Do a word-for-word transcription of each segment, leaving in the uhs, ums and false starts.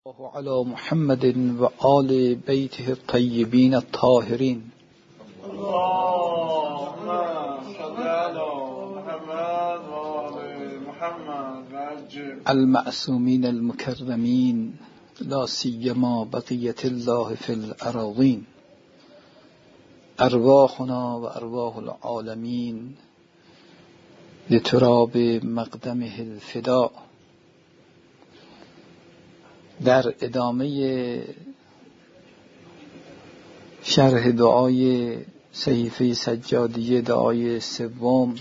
الله على محمد و آل بیته الطیبین الطاهرین. اللهم صل على محمد و آل محمد وعجل المعصومین المکرمین لا سیما بقیت الله فی الأراضین. ارواحنا و ارواح العالمین لتراب مقدمه الفداء. در ادامه شرح دعای صحیفه سجادیه، دعای سوم،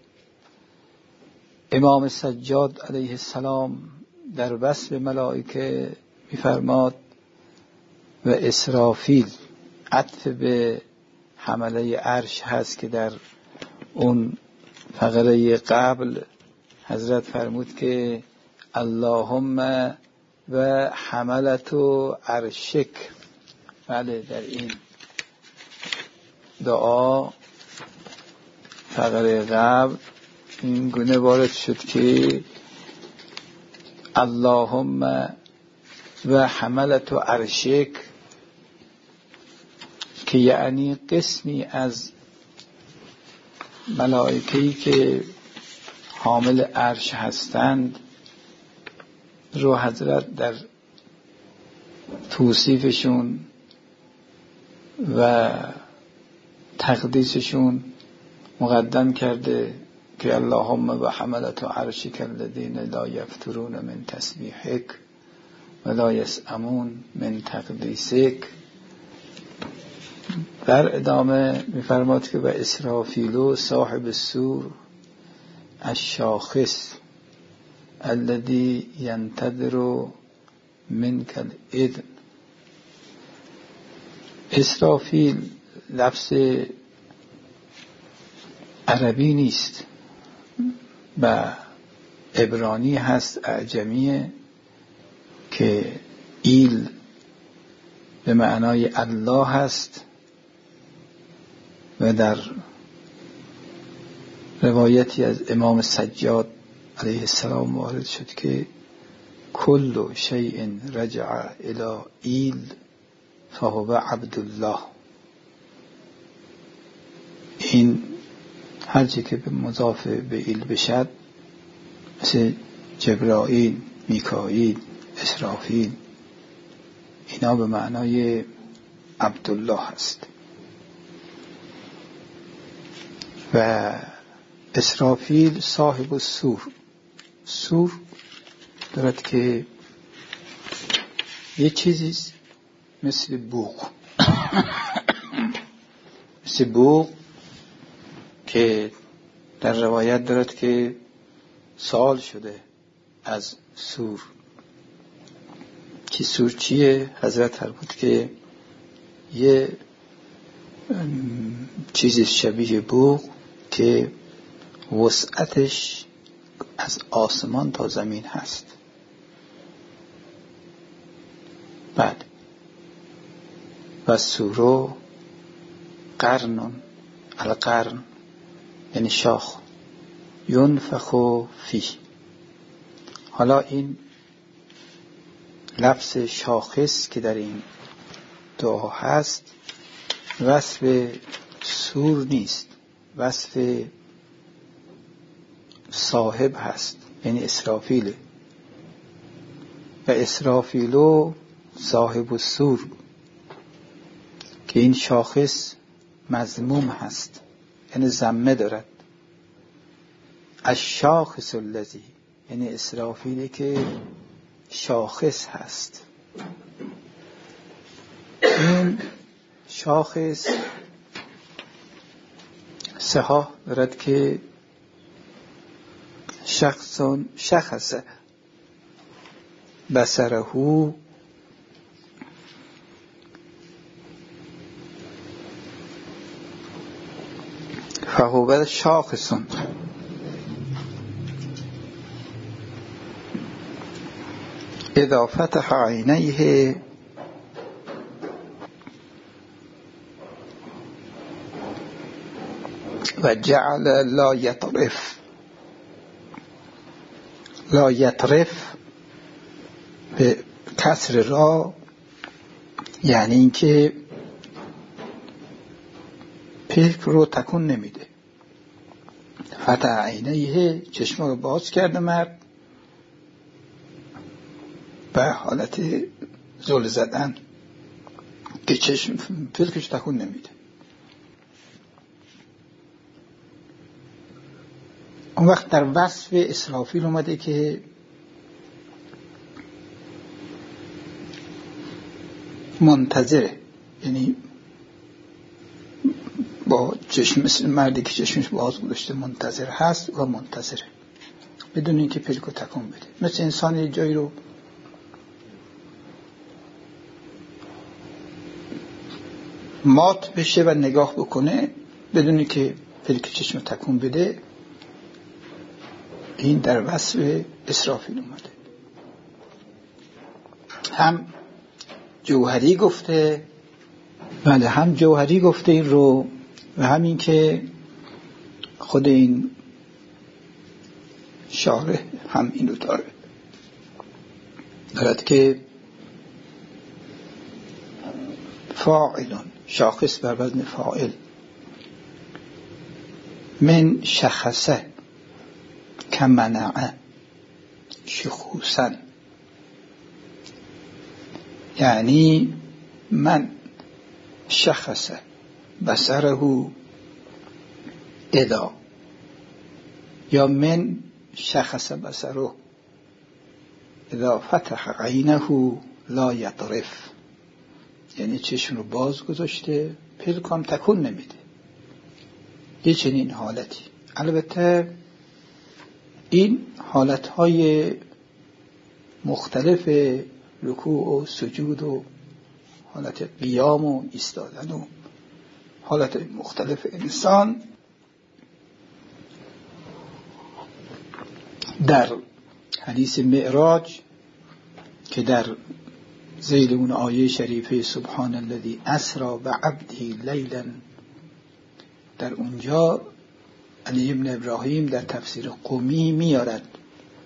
امام سجاد علیه السلام در وصف ملائکه می‌فرماد و اسرافیل، عطف به حمله عرش هست که در اون فقره قبل حضرت فرمود که اللهم و حملت و عرشک. بله، در این دعا فقره قبل این گونه وارد شد که اللهم و حملت و عرشک، که یعنی قسمی از ملائکه‌ای که حامل عرش هستند رو حضرت در توصیفشون و تقدیسشون مقدم کرده که اللهم و حملت عرشک الذین لا یفترون من تسبیحک و لا یسأمون من تقدیسک. در ادامه می‌فرماد که و اسرافیل صاحب الصور الشاخص الذي ينتظر منك الإذن. اسرافیل لفظ عربی نیست و عبرانی هست، اعجمیه، که ایل به معنای الله هست و در روایتی از امام سجاد علیه السلام وارد شد که کل شیء رجع الی ایل فهو عبدالله. این هرچی که به مضاف به ایل بشد، مثل جبرائیل، میکائیل، اسرافیل، اینا به معنای عبدالله هست. و اسرافیل صاحب الصور، صور دارد که یه چیزی مثل بوق مثل بوق که در روایت دارد که سوال شده از صور که صور چیه؟ حضرت فرمود که یه چیزی شبیه بوق که وسعتش از آسمان تا زمین هست. بعد و سورو قرنون القرن، یعنی شاخ، ینفخو فی. حالا این لفظ شاخص که در این دعا هست وصف سور نیست، وصف صاحب هست، یعنی اسرافیل. و اسرافیلو صاحب الصور، که این شاخص مذموم هست، یعنی ذمه دارد. الشاخص الذی، یعنی اسرافیلی که شاخص هست. این شاخص سها دارد که شخص شخص بصره فهو شاخص. اذا فتح عینیه و جعل لا یطرف لا یطرف به کسر را یعنی اینکه پلک رو تکون نمیده. فتح عینیه، چشم رو باز کرده مرد به حالت زل زدن که چشم پلکش تکون نمیده. اون وقت در وصف اسرافیل اومده که منتظره، یعنی با چشم، مثل مردی که چشمش باز گذاشته منتظر هست و منتظره بدون اینکه پلکو تکون بده. مثل انسان یه جایی رو مات بشه و نگاه بکنه بدون اینکه پلک چشم تکون بده. این در وصف اسرافیل اومده. هم جوهری گفته، بله هم جوهری گفته این رو، و همین که خود این شارح هم این رو داره دارد که فاعلون، شاخص بر وزن فاعل، من شخصه کمنعه شخوصا، یعنی من شخصه بصره اذا، یا من شخص بصره اذا فتح عینه لا یطرف، یعنی چشم رو باز گذاشته پلکام تکون نمیده. یه چنین حالتی. البته این حالتهای مختلف رکوع و سجود و حالت قیام و ایستادن و حالت مختلف انسان در حدیث معراج که در ذیل اون آیه شریفه سبحان الذی اسری بعبده لیلا، در اونجا علی ابن ابراهیم در تفسیر قمی میارد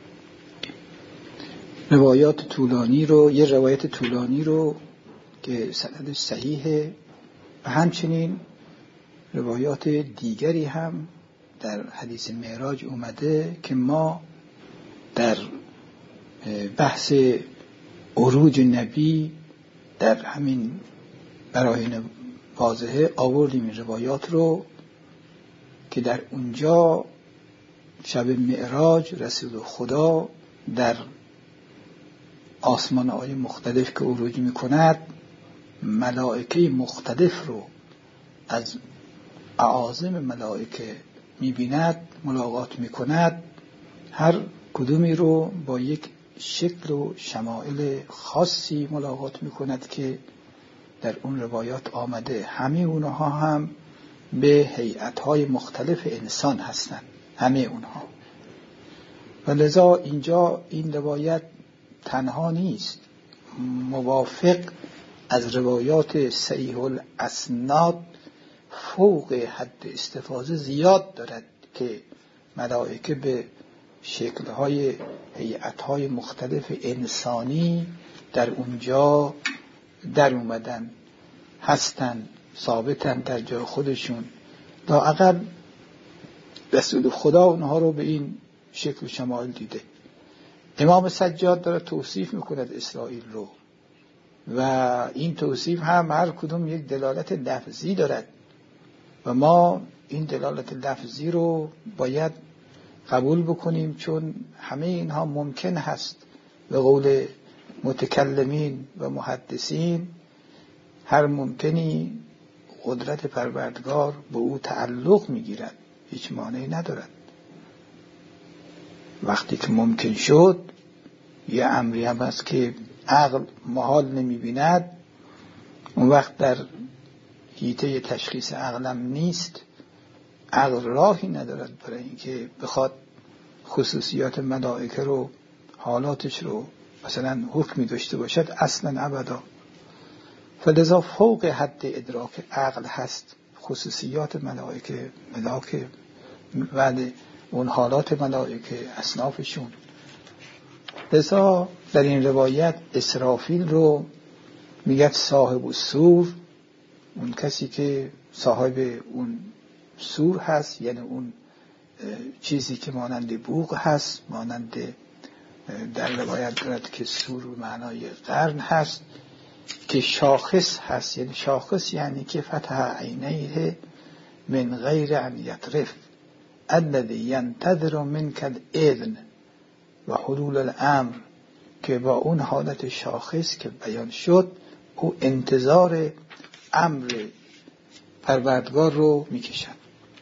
روایات طولانی رو، یه روایت طولانی رو که سندش صحیحه، و همچنین روایات دیگری هم در حدیث معراج اومده که ما در بحث عروج نبی در همین براهین واضحه آوردیم این روایات رو که در اونجا شب معراج رسول خدا در آسمان های مختلف که عروج میکند ملائکه مختلف رو از اعاظم ملائکه میبیند، ملاقات میکند، هر کدومی رو با یک شکل و شمائل خاصی ملاقات میکند که در اون روایات آمده. همه اونها هم به هیئت‌های مختلف انسان هستند، همه اونها. و لذا اینجا این روایت تنها نیست، موافق از روایات صحیح الاسناد فوق حد استفاضه زیاد دارد که ملائکه به شکل‌های هیئت‌های مختلف انسانی در اونجا در اومدن، هستن، ثابتن در جای خودشون. لااقل رسول خدا اونها رو به این شکل و شمایل دیده. امام سجاد داره توصیف میکند اسرائیل رو، و این توصیف هم هر کدوم یک دلالت لفظی دارد و ما این دلالت لفظی رو باید قبول بکنیم، چون همه اینها ممکن هست به قول متکلمین و محدثین هر ممکنی قدرت پروردگار به او تعلق میگیرد، هیچ مانعی ندارد. وقتی که ممکن شد یه امری هم هست که عقل محال نمیبیند، اون وقت در حیطه تشخیص عقلم نیست، عقل راهی ندارد برای اینکه بخواد خصوصیات ملائکه رو، حالاتش رو مثلا حکمی داشته باشد، اصلا ابدا. فلذا فوق حد ادراک عقل هست خصوصیات ملائکه، ملائکه ولی اون حالات ملائکه، اصنافشون. لذا در این روایت اسرافیل رو میگه صاحب السور، اون کسی که صاحب اون سور هست، یعنی اون چیزی که مانند بوق هست، مانند در روایت دارد که سور به معنای قرن هست، که شاخص هست. یعنی شاخص یعنی که فتح عینیه من غیر ان یطرف الذی ینتظر منک الاذن و حلول الامر، که با اون حالت شاخص که بیان شد او انتظار امر پروردگار رو میکشد.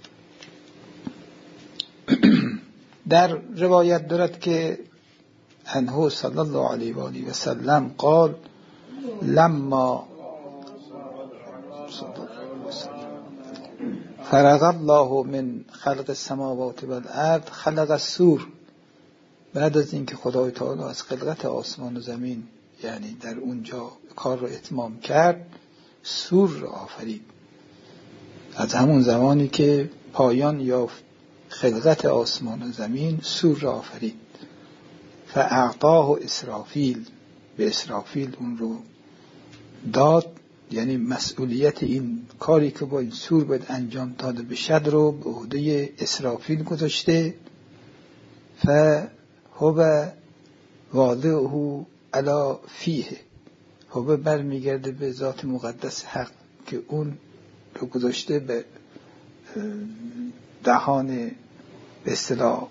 در روایت دارد که انه صلی الله علیه و آله و سلم قال لما فرغ الله من خلق السماوات والارض خلق السور. بعد از اینکه خدای تعالی از خلقت آسمان و زمین یعنی در اونجا کار رو اتمام کرد، سور را آفرید. از همون زمانی که پایان یافت خلقت آسمان و زمین، سور را آفرید. فاعطاه اسرافیل، به اسرافیل اون رو داد، یعنی مسئولیت این کاری که با این سور باید انجام داده بشد رو به عهده اسرافیل گذاشته. فهو واضعه علی فیه، هو برمیگرده به ذات مقدس حق که اون رو گذاشته به دهان به اصطلاح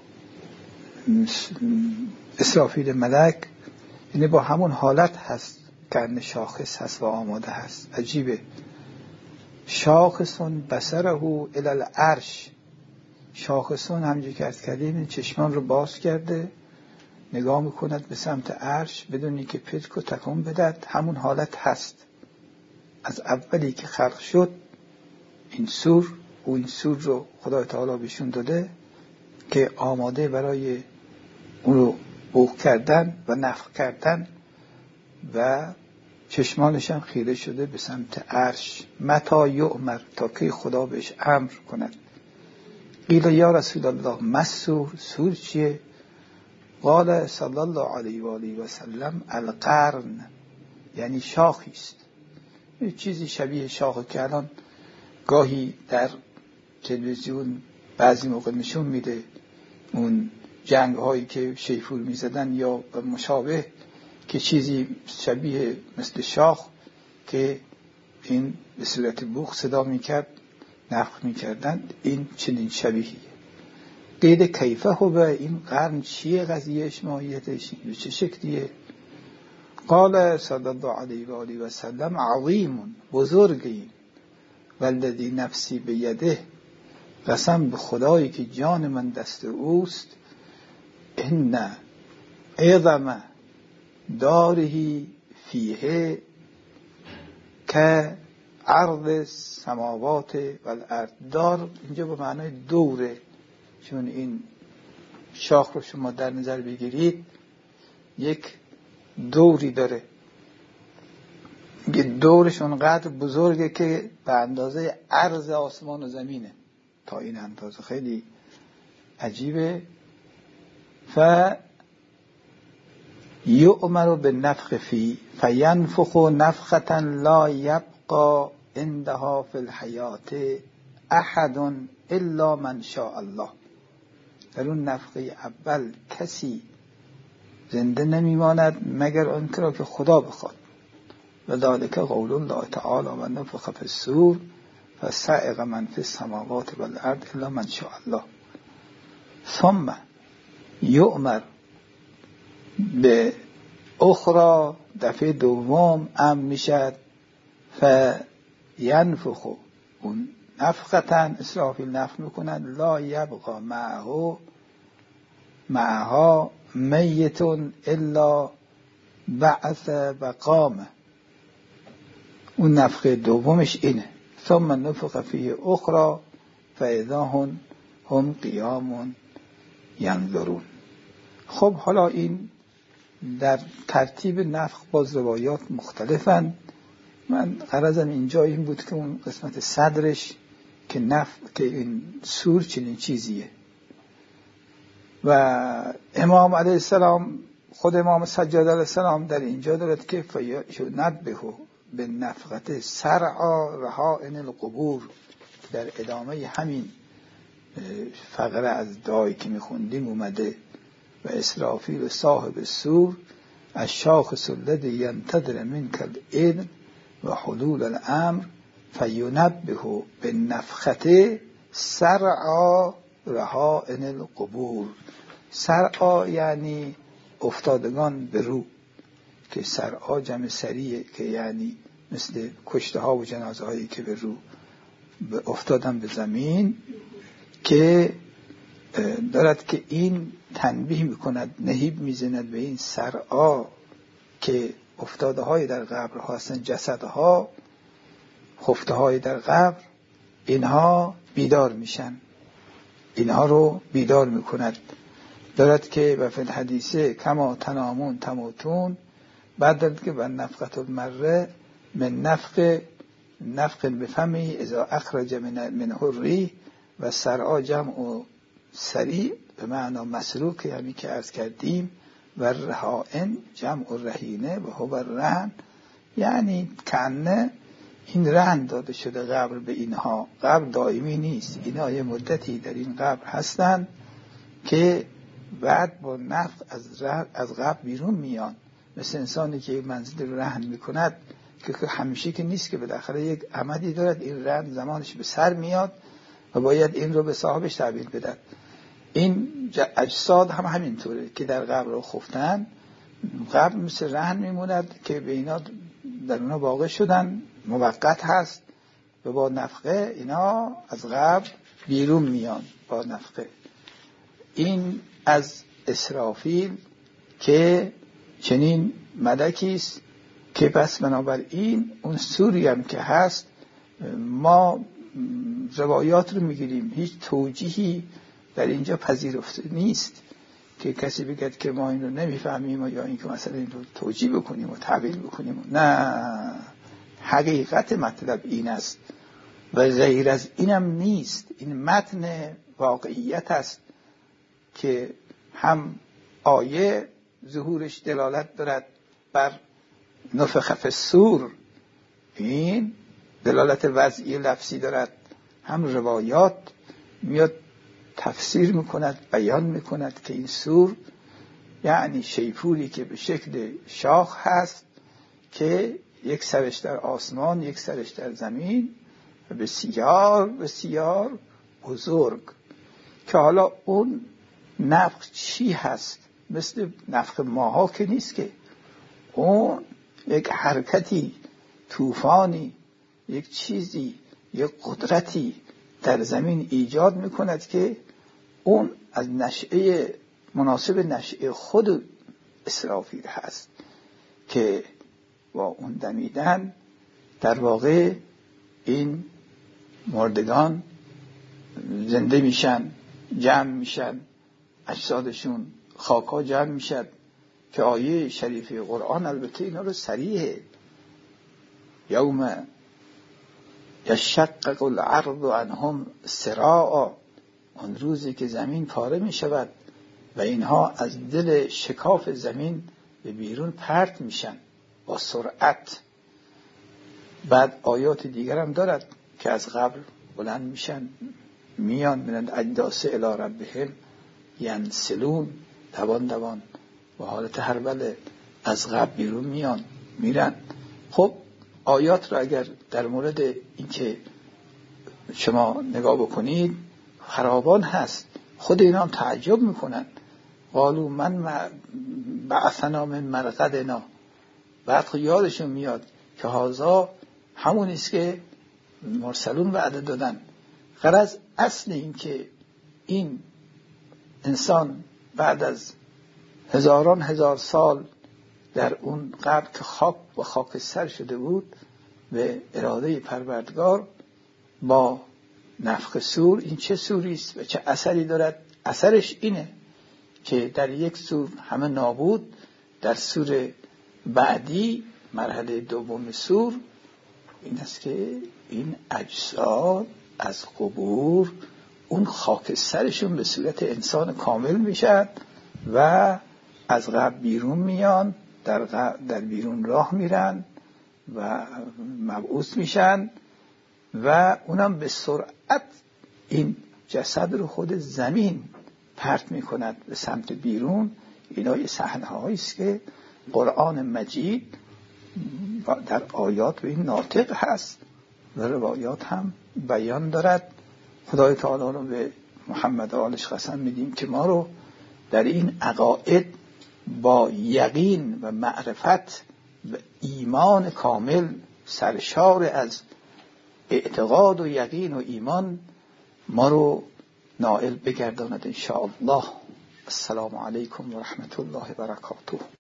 اسرافیل ملک، یعنی با همون حالت هست که شاخص هست و آماده هست. عجیبه. شاخصون بصره الی العرش، شاخصون همجور که ارز کردیم چشمان رو باز کرده نگاه میکند به سمت عرش بدونی که پتک و تکون بدد. همون حالت هست از اولی که خلق شد. این سور و این سور رو خدای تعالی بهشون داده که آماده برای اون رو بوق کردن و نفخ کردن و چشمانش هم خیره شده به سمت عرش. متی یؤمر، تا که خدا بهش امر کند. قیل یا رسول الله ما سور، سور چیه؟ قال صلی الله علیه و آله و سلم القرن، یعنی شاخی است، یه چیزی شبیه شاخه که الان گاهی در تلویزیون بعضی موقع نشون میده، اون جنگ هایی که شیفور میزدن یا مشابه، که چیزی شبیه مثل شاخ که این به صورت بوق صدا میکرد نفخ میکردن، این چنین شبیهیه. قید کیفه هو، این قرن چیه؟ قضیهش ماهیتش به چه شکلیه؟ قال صلی الله علیه و آله و سلم عظیم، بزرگی، والذی نفسی بیده، قسم به خدایی که جان من دست اوست، ان اعظم دارهی فیه که عرض السماوات والارض. دار اینجا به معنای دوره، چون این شاخ رو شما در نظر بگیرید یک دوری داره، یه دورش اونقدر بزرگه که به اندازه عرض آسمان و زمینه. تا این اندازه خیلی عجیبه. ف یؤمر بالنفخ فی فینفخ نفخة لا یبقى عندها فی الحیات احد الا من شاء الله. در اون نفخه اول کسی زنده نمیماند مگر اون را که خدا بخواد. و ذالک قول الله تعالی و نفخ فی الصور فصعق من فی السماوات والارض الا من شاء الله. ثم یؤمر به اخرى، دفعه دوم امر میشد فینفخ، اون نفختن اسرافیل نفخ میکنن، لا یبقى معه معها میت الا بعث و قام. اون نفخه دومش اینه. ثم نفخ فیه اخرى فاذا هم هم قیام ینظرون. خب حالا این در ترتیب نفخ باز روایات مختلفن. من غرضم اینجا این بود که اون قسمت صدرش که نفخ که این سور چنین چیزیه. و امام علیه السلام خود امام سجاد علیه السلام در اینجا دارد که فینبه به نفقت سرعا رهائن القبور، در ادامه همین فقره از دعایی که میخوندیم اومده و اسرافیل صاحب سور از شاخص الذی ینتظر منک الاذن و حلول الامر فینبه به نفخت سرعا رهائن القبور. سرعا یعنی افتادگان به رو، که سرعا جمع سریه، که یعنی مثل کشته ها و جنازه هایی که به رو افتادن به زمین، که دارد که این تنبیه میکند، نهیب میزند به این سرعا که افتاده های در قبر هستن، جسدها خفته های در قبر، اینها بیدار میشن، اینها رو بیدار میکند. دارد که و فی الحدیثه کما تنامون تموتون، بعد دارد که و نفقت المره من نفق نفق بفمی اذا اخرج من منه الریح و سرعا جمع سریع به معنا مسروق، یعنی که عرض کردیم، و رهائن جمع رهینه و هو رهن، یعنی کنه این رهن داده شده قبر به اینها. قبر دائمی نیست، اینها یه مدتی در این قبر هستن که بعد با نفخ از از قبر بیرون میان، مثل انسانی که منزل رو رهن میکند که همیشه که نیست، که بالاخره یک عمدی دارد، این رهن زمانش به سر میاد و باید این رو به صاحبش تحویل بدن. این اجساد هم همینطوره که در قبر رو خفتن، قبر مثل رهن میموند که به اینا در اونا واقع شدن، موقت هست و با نفخه اینا از قبر بیرون میان با نفخه. این از اسرافیل که چنین ملکی است که پس بنابراین اون سوری هم که هست، ما روایات رو میگیریم، هیچ توجیهی در اینجا پذیرفته نیست که کسی بگد که ما این رو نمیفهمیم یا این که مثلا این رو توجیه بکنیم و تعبیر بکنیم. نه، حقیقت مطلب این است و غیر از اینم نیست. این متن واقعیت است که هم آیه ظهورش دلالت دارد بر نفخ فی الصور، این دلالت وضعی لفظی دارد، هم روایات میاد تفسیر میکند، بیان میکند که این سور یعنی شیپوری که به شکل شاخ هست که یک سرش در آسمان یک سرش در زمین و بسیار بسیار بزرگ، که حالا اون نفخ چی هست؟ مثل نفخ ماها که نیست، که اون یک حرکتی، طوفانی، یک چیزی، یک قدرتی در زمین ایجاد میکند که اون از نشأه مناسب نشأه خود اسرافیل هست، که با اون دمیدن در واقع این مردگان زنده میشن، جمع میشن، اجسادشون خاکا جمع میشد، که آیه شریفه قرآن البته اینا رو صریحه، یوم یشقق الارض عنهم سراعا، اون روزی که زمین پاره می شود و اینها از دل شکاف زمین به بیرون پرت میشن با سرعت. بعد آیات دیگر هم دارد که از قبر بلند میشن، میان من اجداث الی ربهم ینسلون، دوان دوان با حالت هربله از قبر بیرون میان میرن. خب آیات را اگر در مورد اینکه شما نگاه بکنید فراوان هست، خود اینا هم تعجب میکنن، قالوا من بعثنا من مرقدنا، بعد خود یادشون میاد که هازا همون است که مرسلون وعده دادن. غرض اصل این که این انسان بعد از هزاران هزار سال در اون قبر که خاک و خاکستر شده بود به اراده پروردگار با نفخ صور، این چه سوری است و چه اثری دارد؟ اثرش اینه که در یک سور همه نابود، در سور بعدی مرحله دوم سور این است که این اجساد از قبور اون خاکسترشون به صورت انسان کامل میشن و از قبر بیرون میان، در, در بیرون راه میرن و مبعوث میشن و اونم به سرعت این جسد رو خود زمین پرت میکند به سمت بیرون. اینا یه صحنه هایی است که قرآن مجید در آیات به این ناطق هست و روایات هم بیان دارد. خدای تعالی رو به محمد و آلش قسم میدیم که ما رو در این عقاید با یقین و معرفت و ایمان کامل سرشار از اعتقاد و یقین و ایمان ما رو نائل بگرداند ان شاء الله. السلام علیکم و رحمت الله و برکاته.